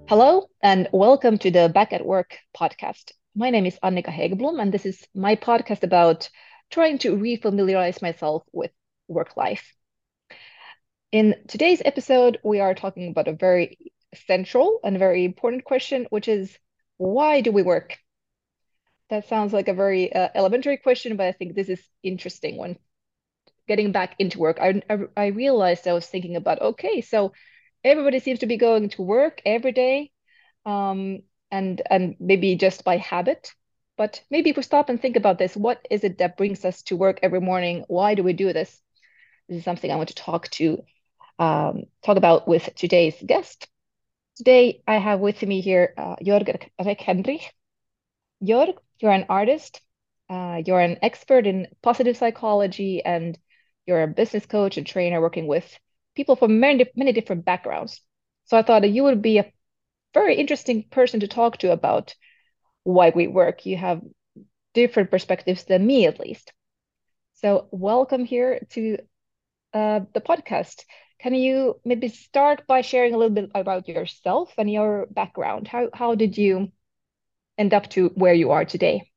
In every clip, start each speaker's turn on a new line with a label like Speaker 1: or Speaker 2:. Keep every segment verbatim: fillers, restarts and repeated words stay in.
Speaker 1: Hello and welcome to the Back at Work podcast. My name is Annika Hegeblom, and this is my podcast about trying to refamiliarize myself with work life. In today's episode, we are talking about a very central and very important question, which is why do we work? That sounds like a very uh, elementary question, but I think this is interesting. When getting back into work, I, I, I realized I was thinking about, okay, so everybody seems to be going to work every day, um, and and maybe just by habit. But maybe if we stop and think about this, what is it that brings us to work every morning? Why do we do this? This is something I want to talk to um, talk about with today's guest. Today, I have with me here uh, Jörg Reck-Hendrich. Jörg, you're an artist. Uh, you're an expert in positive psychology, and you're a business coach and trainer working with people from many, many different backgrounds. So I thought that you would be a very interesting person to talk to about why we work. You have different perspectives than me, at least. So, welcome here to uh, the podcast. Can you maybe start by sharing a little bit about yourself and your background? How how did you end up to where you are today?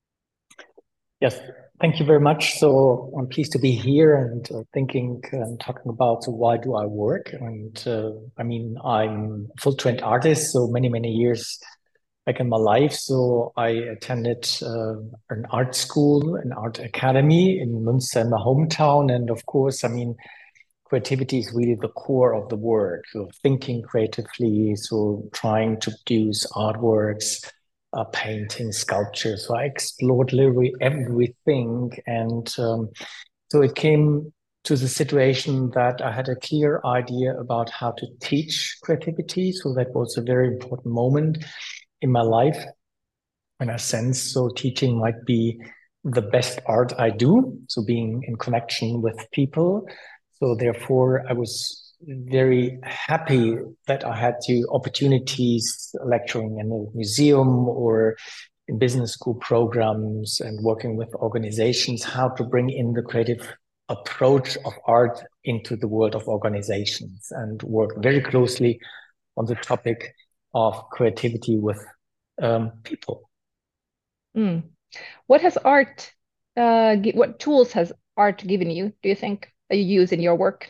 Speaker 2: Yes, thank you very much. So I'm pleased to be here and uh, thinking and talking about so why do I work? And uh, I mean, I'm a full-trained artist, so many, many years back in my life. So I attended uh, an art school, an art academy in Münster, in my hometown. And of course, I mean, creativity is really the core of the work. So thinking creatively, so trying to produce artworks, uh, painting, sculpture. So I explored literally everything, and um, so it came to the situation that I had a clear idea about how to teach creativity. So that was a very important moment in my life, in a sense. So teaching might be the best art I do. So being in connection with people. So therefore, I was very happy that I had the opportunities lecturing in a museum or in business school programs and working with organizations, how to bring in the creative approach of art into the world of organizations and work very closely on the topic of creativity with um, people.
Speaker 1: Mm. What has art, uh, gi- what tools has art given you, do you think, that you use in your work?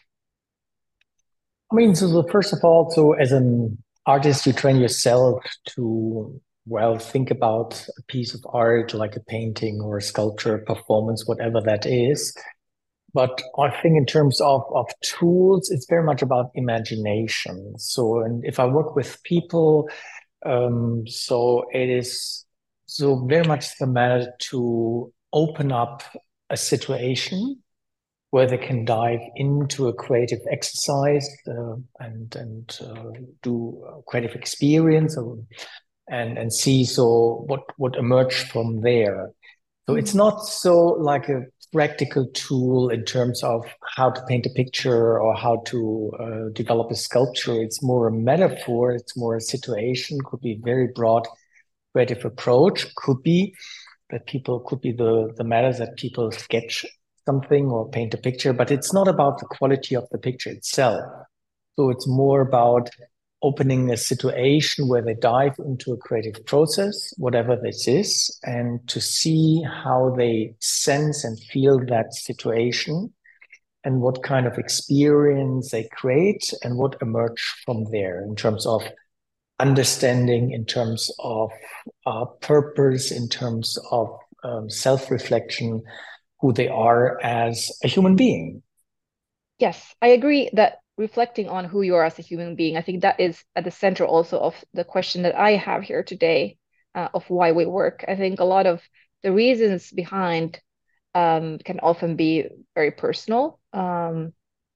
Speaker 2: I mean, so the, first of all, so as an artist, you train yourself to, well, think about a piece of art like a painting or a sculpture, performance, whatever that is. But I think in terms of, of tools, it's very much about imagination. So, and if I work with people, um, so it is so very much the matter to open up a situation where they can dive into a creative exercise uh, and and uh, do a creative experience or, and and see so what what emerged from there. So it's
Speaker 1: Mm.
Speaker 2: not so like a practical tool in terms of how to paint a picture or how to uh, develop a sculpture. It's more a metaphor. It's more a situation. Could be very broad creative approach. Could be that people could be the the matter that people sketch something or paint a picture, but it's not about the quality of the picture itself. So it's more about opening a situation where they dive into a creative process, whatever this is, and to see how they sense and feel that situation and what kind of experience they create and what emerge from there in terms of understanding, in terms of uh, purpose, in terms of um, self-reflection, who they are as a human being.
Speaker 1: Yes, I agree that reflecting on who you are as a human being, I think that is at the center also of the question that I have here today, uh, of why we work. I think a lot of the reasons behind um, can often be very personal, um,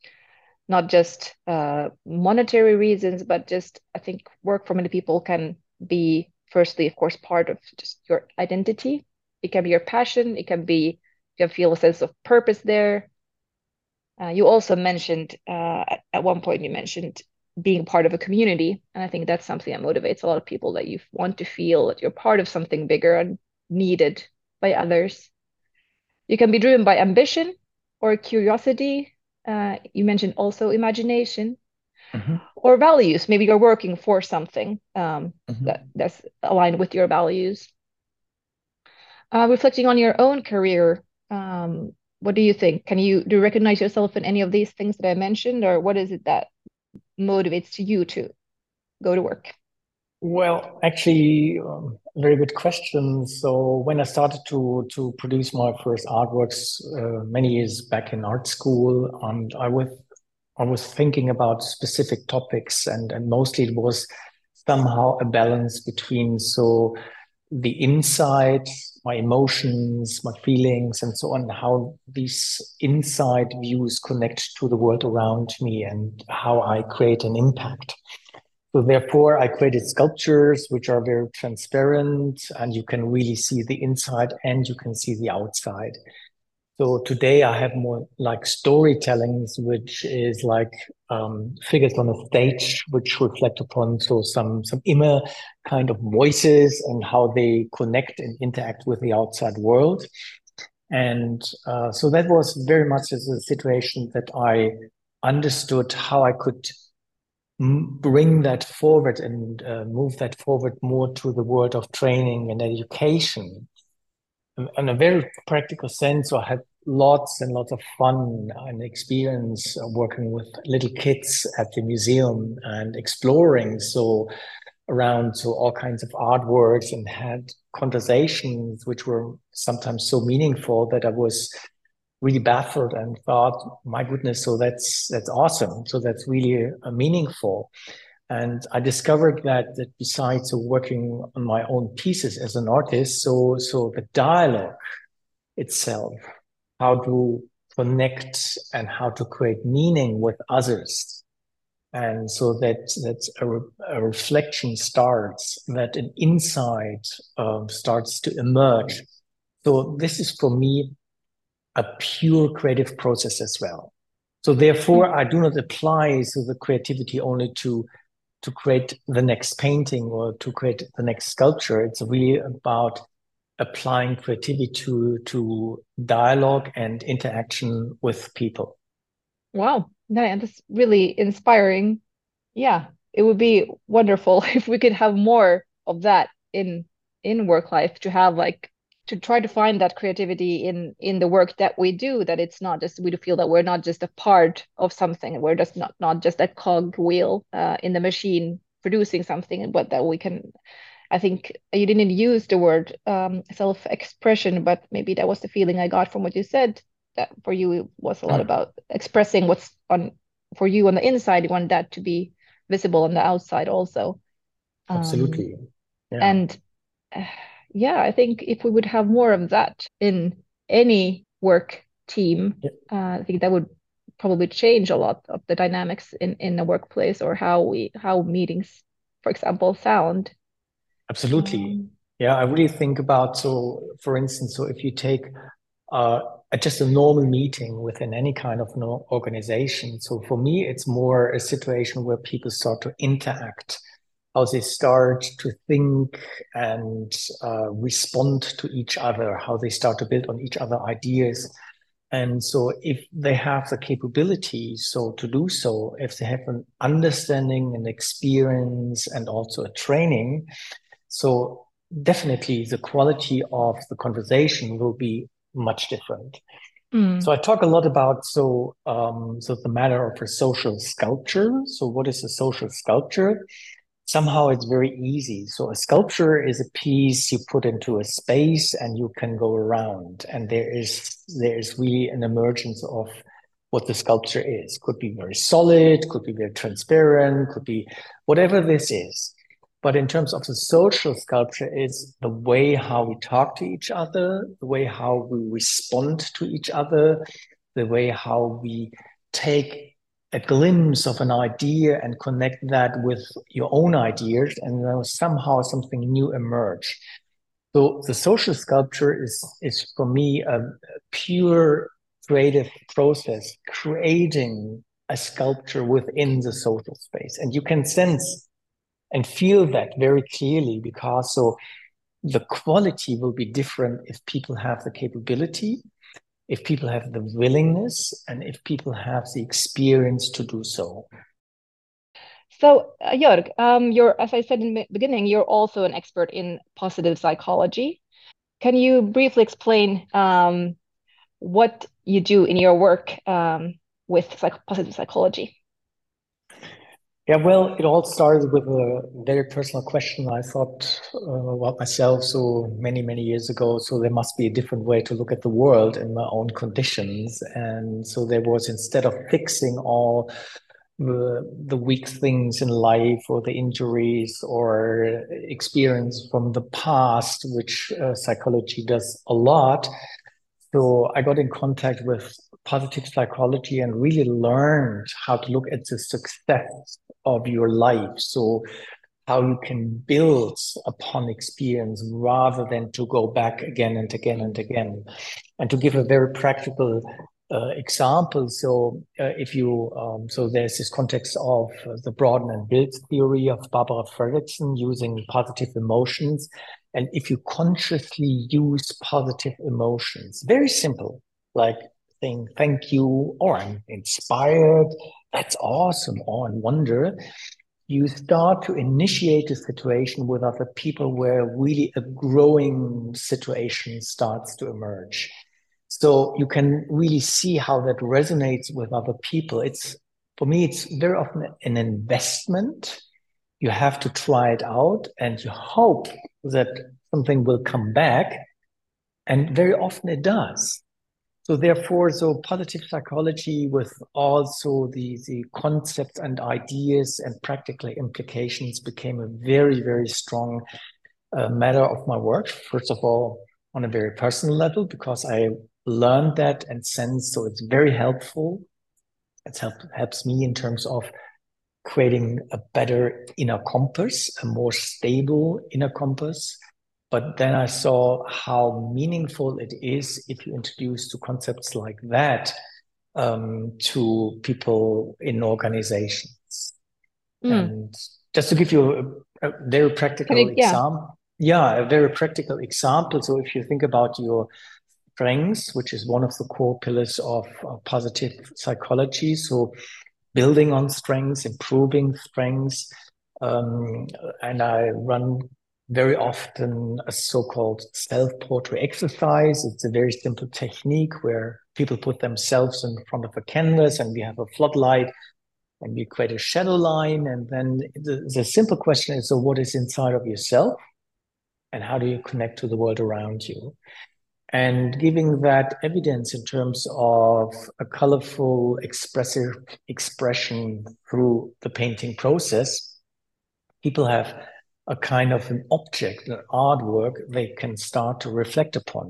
Speaker 1: not just uh, monetary reasons, but just I think work for many people can be, firstly, of course, part of just your identity. It can be your passion. It can be you can feel a sense of purpose there. Uh, you also mentioned uh, at at one point you mentioned being part of a community, and I think that's something that motivates a lot of people that you want to feel that you're part of something bigger and needed by others. You can be driven by ambition or curiosity. Uh, you mentioned also imagination,
Speaker 2: Mhm.
Speaker 1: or values. Maybe you're working for something um,
Speaker 2: Mhm.
Speaker 1: that that's aligned with your values. Uh, reflecting on your own career, um, what do you think? Can you do you recognize yourself in any of these things that I mentioned, or what is it that motivates you to go to work?
Speaker 2: Well, actually, um, very good question. So when I started to to produce my first artworks uh, many years back in art school, and I was I was thinking about specific topics, and and mostly it was somehow a balance between so the inside, my emotions, my feelings, and so on, how these inside views connect to the world around me and how I create an impact. So therefore, I created sculptures which are very transparent, and you can really see the inside and you can see the outside. So today I have more like storytellings, which is like um, figures on a stage, which reflect upon so some some inner kind of voices and how they connect and interact with the outside world. And uh, so that was very much as a situation that I understood how I could bring that forward and uh, move that forward more to the world of training and education in a very practical sense. So I had lots and lots of fun and experience working with little kids at the museum and exploring so around so all kinds of artworks, and had conversations which were sometimes so meaningful that I was really baffled and thought, my goodness, so that's that's awesome. So that's really uh, meaningful. And I discovered that that besides working on my own pieces as an artist, so so the dialogue itself, how to connect and how to create meaning with others. And so that that a, a reflection starts, that an insight um, starts to emerge. So this is for me a pure creative process as well. So therefore, I do not apply so the creativity only to to create the next painting or to create the next sculpture. It's really about applying creativity to to dialogue and interaction with people.
Speaker 1: Wow, that- that's really inspiring. Yeah, it would be wonderful if we could have more of that in in work life, to have like to try to find that creativity in in the work that we do, that it's not just we feel that we're not just a part of something, we're just not not just a cog wheel uh, in the machine producing something, but that we can. I think you didn't use the word um, self-expression, but maybe that was the feeling I got from what you said. That for you it was a lot
Speaker 2: Mm,
Speaker 1: about expressing what's on for you on the inside. You want that to be visible on the outside also. Um,
Speaker 2: absolutely. Yeah.
Speaker 1: and uh, yeah, I think if we would have more of that in any work team,
Speaker 2: Yeah,
Speaker 1: uh, I think that would probably change a lot of the dynamics in in the workplace, or how we how meetings, for example, sound.
Speaker 2: absolutely.
Speaker 1: Um,
Speaker 2: Yeah, I really think about, so for instance, so if you take uh, a- just a normal meeting within any kind of no organization. So for me, it's more a situation where people start to interact, how they start to think and uh, respond to each other, how they start to build on each other ideas. And so if they have the capability so to do so, if they have an understanding and experience and also a training, so definitely the quality of the conversation will be much different.
Speaker 1: mm,
Speaker 2: So I talk a lot about so um, so the matter of a social sculpture. So what is a social sculpture? Somehow it's very easy. So a sculpture is a piece you put into a space and you can go around, and there is there is really an emergence of what the sculpture is. Could be very solid, could be very transparent, could be whatever this is. But in terms of the social sculpture, is the way how we talk to each other, the way how we respond to each other, the way how we take a glimpse of an idea and connect that with your own ideas, and then somehow something new emerge. So the social sculpture is is for me a, a pure creative process, creating a sculpture within the social space, and you can sense and feel that very clearly, because so the quality will be different if people have the capability, if people have the willingness, and if people have the experience to do so.
Speaker 1: So, uh, Jörg, um, you're, as I said in the beginning, you're also an expert in positive psychology. Can you briefly explain um, what you do in your work um, with psych positive psychology?
Speaker 2: Yeah, well, it all started with a very personal question I thought uh, about myself so many, many years ago. So there must be a different way to look at the world in my own conditions. And so there was, instead of fixing all the, the weak things in life or the injuries or experience from the past, which uh, psychology does a lot. So I got in contact with positive psychology and really learned how to look at the success of your life. So how you can build upon experience rather than to go back again and again and again. And to give a very practical uh, example, so uh, if you, um, so there's this context of uh, the broaden and build theory of Barbara Fredrickson using positive emotions. And if you consciously use positive emotions, very simple, like saying thank you, or I'm inspired, that's awesome, or I wonder, you start to initiate a situation with other people where really a growing situation starts to emerge. So you can really see how that resonates with other people. It's, for me, it's very often an investment. You have to try it out and you hope that something will come back. And very often it does. So therefore, so positive psychology with also the, the concepts and ideas and practical implications became a very, very strong uh, matter of my work. First of all, on a very personal level, because I learned that and sense, so it's very helpful. It help, helps me in terms of creating a better inner compass, a more stable inner compass. But then I saw how meaningful it is if you introduce to concepts like that um, to people in organizations.
Speaker 1: Mm.
Speaker 2: And just to give you a, a very
Speaker 1: Can
Speaker 2: practical
Speaker 1: you, yeah.
Speaker 2: example, yeah, a very practical example. So if you think about your strengths, which is one of the core pillars of, of positive psychology, so building on strengths, improving strengths. Um, and I run very often a so-called self-portrait exercise. It's a very simple technique where people put themselves in front of a canvas and we have a floodlight and we create a shadow line. And then the, the simple question is, so what is inside of yourself and how do you connect to the world around you? And giving that evidence in terms of a colorful, expressive expression through the painting process, people have a kind of an object, an artwork they can start to reflect upon.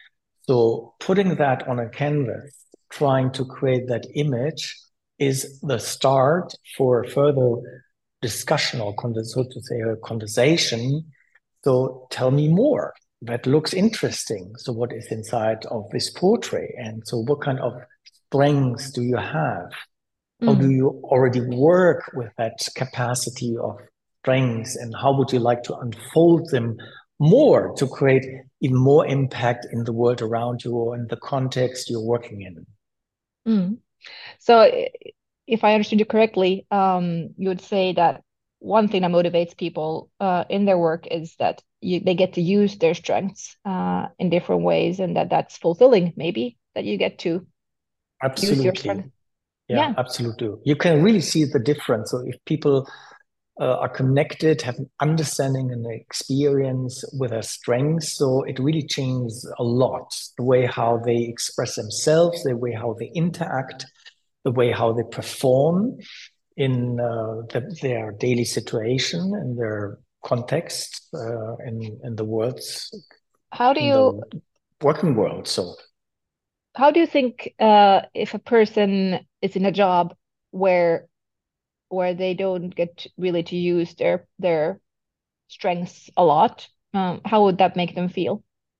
Speaker 2: So putting that on a canvas, trying to create that image is the start for further discussion or, so to say, a conversation. So tell me more. That looks interesting. So what is inside of this portrait? And so what kind of strengths do you have? How do
Speaker 1: Mm.
Speaker 2: you already work with that capacity of strengths? And how would you like to unfold them more to create even more impact in the world around you or in the context you're working in?
Speaker 1: Mm. So, i- if I understood you correctly, um, you would say that one thing that motivates people uh, in their work is that you, they get to use their strengths uh, in different ways, and that that's fulfilling, maybe, that you get to use your
Speaker 2: Absolutely.
Speaker 1: strength.
Speaker 2: Yeah,
Speaker 1: Yeah.
Speaker 2: absolutely. You can really see the difference. So if people uh, are connected, have an understanding and experience with their strengths. So it really changes a lot the way how they express themselves, the way how they interact, the way how they perform in uh, the, their daily situation and their context uh, in in the worlds
Speaker 1: How do
Speaker 2: in
Speaker 1: you
Speaker 2: the working world. So
Speaker 1: how do you think uh, if a person is in a job where where they don't get really to use their their strengths a lot, um, how would that make them feel?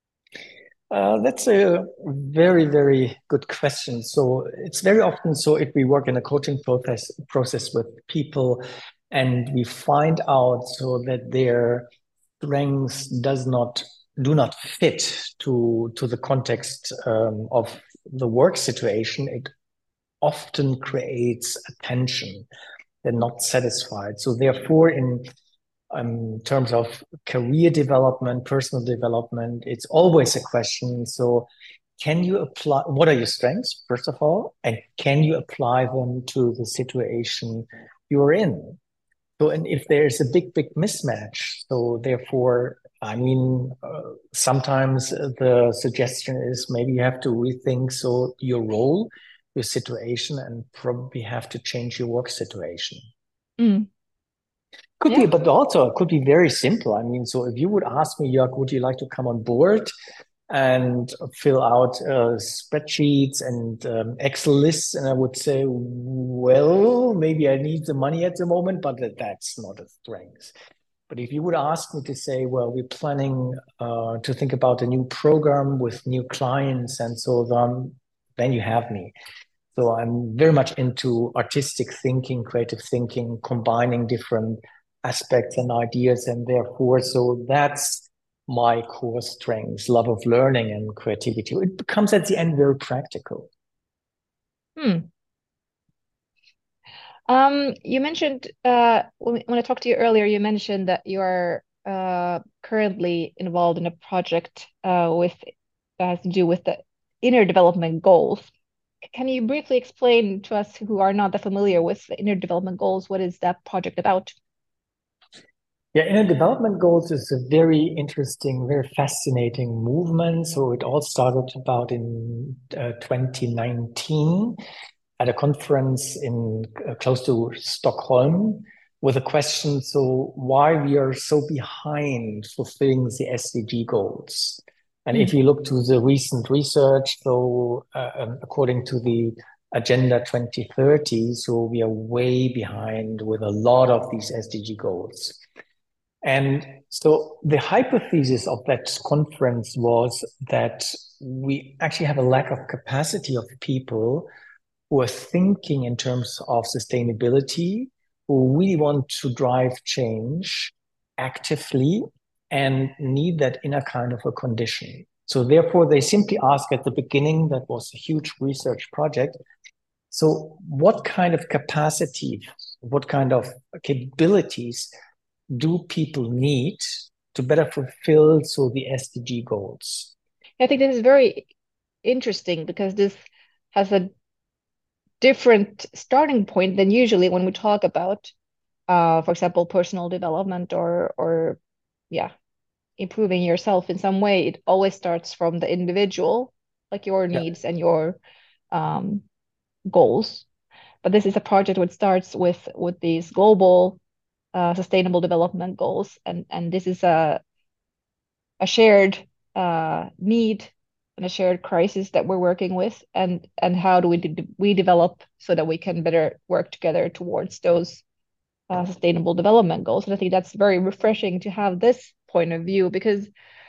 Speaker 2: Uh, that's a very, very good question. So it's very often so if we work in a coaching process process with people and we find out so that their strengths does not do not fit to to the context um, of the work situation, it often creates a tension. they're not satisfied. So therefore, in um, terms of career development, personal development, it's always a question. So can you apply, what are your strengths, first of all, and can you apply them to the situation you're in? So, and if there's a big, big mismatch, so therefore, I mean, uh, sometimes the suggestion is maybe you have to rethink so your role, your situation, and probably have to change your work situation.
Speaker 1: Mm.
Speaker 2: Could
Speaker 1: Yeah.
Speaker 2: be, but also it could be very simple. I mean, so if you would ask me, Jörg, would you like to come on board and fill out uh, spreadsheets and um, Excel lists? And I would say, well, maybe I need the money at the moment, but that's not a strength. But if you would ask me to say, well, we're planning uh, to think about a new program with new clients and so on, then you have me. So I'm very much into artistic thinking, creative thinking, combining different aspects and ideas. And therefore, so that's my core strengths, love of learning and creativity. It becomes at the end very practical.
Speaker 1: Hmm. Um, you mentioned uh, when, when I talked to you earlier, you mentioned that you are uh, currently involved in a project uh, with that has to do with the inner development goals. Can you briefly explain to us who are not that familiar with the inner development goals? What is that project about?
Speaker 2: Yeah, inner development goals is a very interesting, very fascinating movement. So it all started about in uh, twenty nineteen at a conference in uh, close to Stockholm with a question, so why we are so behind fulfilling the S D G goals. And if
Speaker 1: Mm.
Speaker 2: you look to the recent research, so uh, um, according to the Agenda twenty thirty, so we are way behind with a lot of these S D G goals. And so the hypothesis of that conference was that we actually have a lack of capacity of people who are thinking in terms of sustainability, who really want to drive change actively and need that inner kind of a condition. So therefore, they simply ask at the beginning, that was a huge research project. So what kind of capacity, what kind of capabilities do people need to better fulfill so the S D G goals?
Speaker 1: I think this is very interesting because this has a different starting point than usually when we talk about, uh, for example, personal development or or yeah, improving yourself in some way. It always starts from the individual, like your
Speaker 2: Yeah.
Speaker 1: needs and your um, goals. But this is a project which starts with with these global uh, sustainable development goals, and and this is a a shared uh, need and a shared crisis that we're working with, and and how do we de we develop so that we can better work together towards those uh, sustainable development goals. And I think that's very refreshing to have this point of view because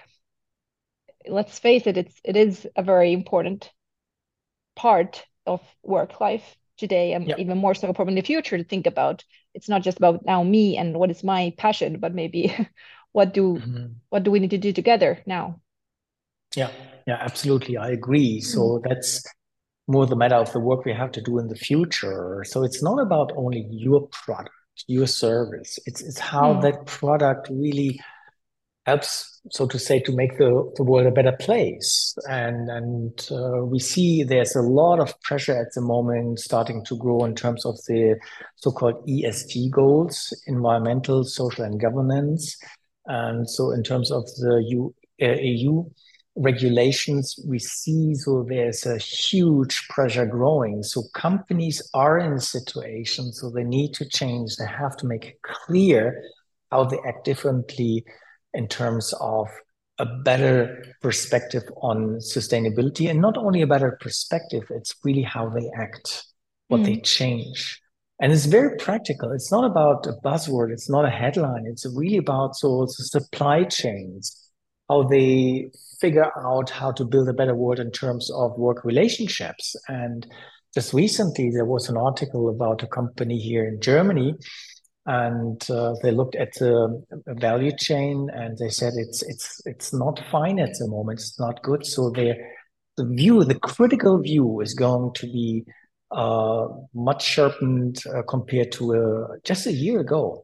Speaker 1: let's face it, it's it is a very important part of work life today, and
Speaker 2: Yeah.
Speaker 1: even more so probably in the future to think about. It's not just about now me and what is my passion, but maybe what do
Speaker 2: Mm-hmm.
Speaker 1: what do we need to do together now?
Speaker 2: Yeah, yeah, absolutely. I agree.
Speaker 1: Mm.
Speaker 2: So that's more the matter of the work we have to do in the future. So it's not about only your product, your service. It's it's how
Speaker 1: Mm.
Speaker 2: that product really helps, so to say, to make the, the world a better place. And and uh, we see there's a lot of pressure at the moment starting to grow in terms of the so-called E S G goals, environmental, social, and governance. And so in terms of the U, uh, E U regulations, we see so there's a huge pressure growing. So companies are in a situation, so they need to change. They have to make it clear how they act differently in terms of a better perspective on sustainability, and not only a better perspective, it's really how they act, what they
Speaker 1: Mm.
Speaker 2: change. And it's very practical. It's not about a buzzword. It's not a headline. It's really about so the supply chains, how they figure out how to build a better world in terms of work relationships. And just recently, there was an article about a company here in Germany, and uh, they looked at the value chain and they said it's it's it's not fine at the moment. It's not good. So they the view, the critical view, is going to be uh, much sharpened uh, compared to uh, just a year ago.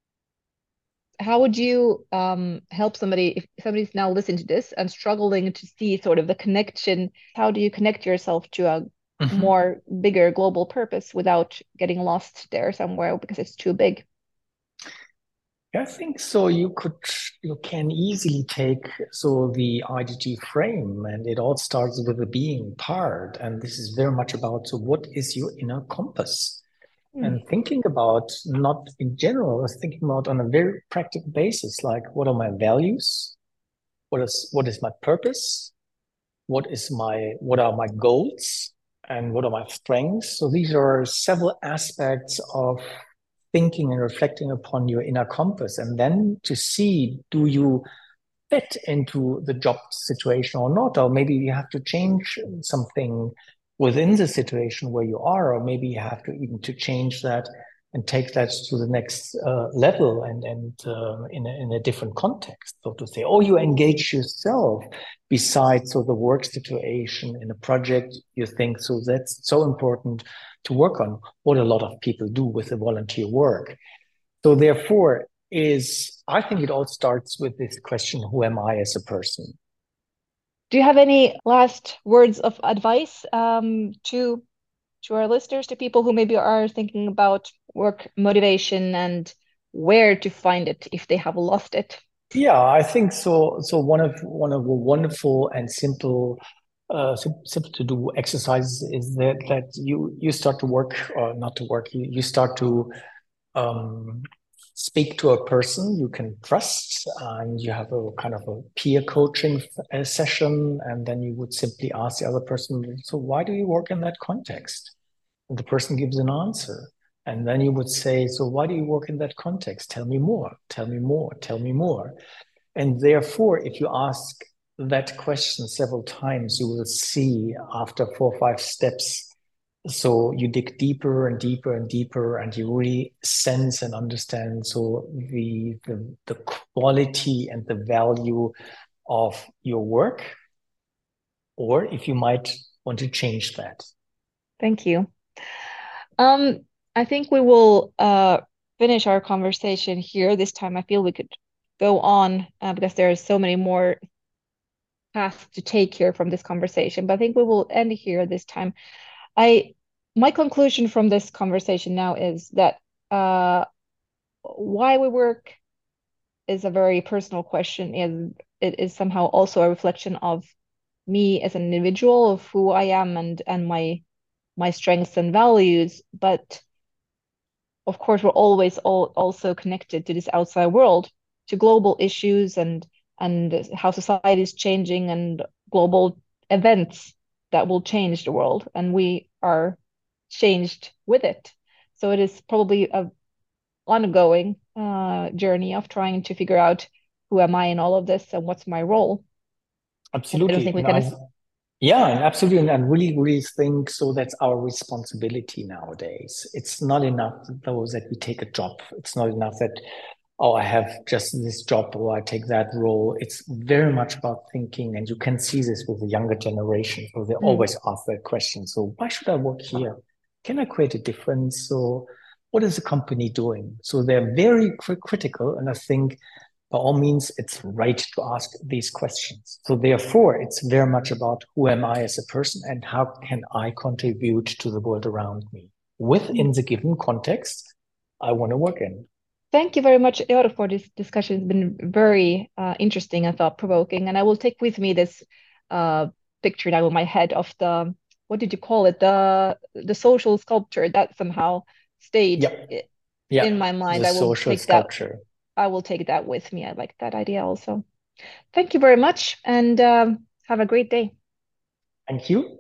Speaker 1: How would you um, help somebody if somebody's now listening to this and struggling to see sort of the connection? How do you connect yourself to a
Speaker 2: Mhm.
Speaker 1: more bigger global purpose without getting lost there somewhere because it's too big?
Speaker 2: I think so. You could, you can easily take so the I D G frame, and it all starts with the being part. And this is very much about so what is your inner compass?
Speaker 1: Hmm.
Speaker 2: And thinking about not in general, I was thinking about on a very practical basis, like what are my values? What is what is my purpose? What is my what are my goals? And what are my strengths? So these are several aspects of thinking and reflecting upon your inner compass, and then to see, do you fit into the job situation or not? Or maybe you have to change something within the situation where you are, or maybe you have to even to change that and take that to the next uh, level and and uh, in a, in a different context, so to say. Or you engage yourself besides so the work situation in a project you think so that's so important to work on, what a lot of people do with the volunteer work. So therefore, is I think it all starts with this question: Who am I as a person?
Speaker 1: Do you have any last words of advice um, to to our listeners, to people who maybe are thinking about work motivation and where to find it if they have lost it?
Speaker 2: Yeah, I think so. So one of one of the wonderful and simple, uh, sim- simple to do exercises is that that you you start to work or not to work. You you start to um, speak to a person you can trust, and you have a kind of a peer coaching uh, session, and then you would simply ask the other person, so why do you work in that context? And the person gives an answer. And then you would say, so why do you work in that context? Tell me more, tell me more, tell me more. And therefore, if you ask that question several times, you will see after four or five steps, so you dig deeper and deeper and deeper, and you really sense and understand so the the, the quality and the value of your work, or if you might want to change that.
Speaker 1: Thank you. Um, I think we will uh, finish our conversation here this time. I feel we could go on uh, because there are so many more paths to take here from this conversation, but I think we will end here this time. I My conclusion from this conversation now is that uh, why we work is a very personal question, and it is somehow also a reflection of me as an individual, of who I am and and my my strengths and values. But of course, we're always all also connected to this outside world, to global issues and and how society is changing and global events that will change the world, and we are changed with it. So it is probably a ongoing uh, journey of trying to figure out who am I in all of this and what's my role. And I don't
Speaker 2: Absolutely.
Speaker 1: think we
Speaker 2: And
Speaker 1: can.
Speaker 2: I, yeah, and absolutely. And I really, really think so that's our responsibility nowadays. It's not enough, though, that we take a job. It's not enough that, oh, I have just this job or I take that role. It's very much about thinking. And you can see this with the younger generation. So they
Speaker 1: Mm,
Speaker 2: always ask that question. So why should I work here? Can I create a difference? So what is the company doing? So they're very cri- critical. And I think by all means, it's right to ask these questions. So therefore, it's very much about who am I as a person and how can I contribute to the world around me
Speaker 1: mm.
Speaker 2: within the given context I want to work in.
Speaker 1: Thank you very much, Eora, for this discussion. It's been very uh, interesting and thought-provoking. And I will take with me this uh, picture now in my head of the, what did you call it? The the social sculpture that somehow stayed
Speaker 2: Yeah,
Speaker 1: i- in
Speaker 2: yeah,
Speaker 1: my mind.
Speaker 2: the
Speaker 1: I will
Speaker 2: social
Speaker 1: take that.
Speaker 2: sculpture.
Speaker 1: I will take that with me. I like that idea also. Thank you very much, and um, have a great day.
Speaker 2: Thank you.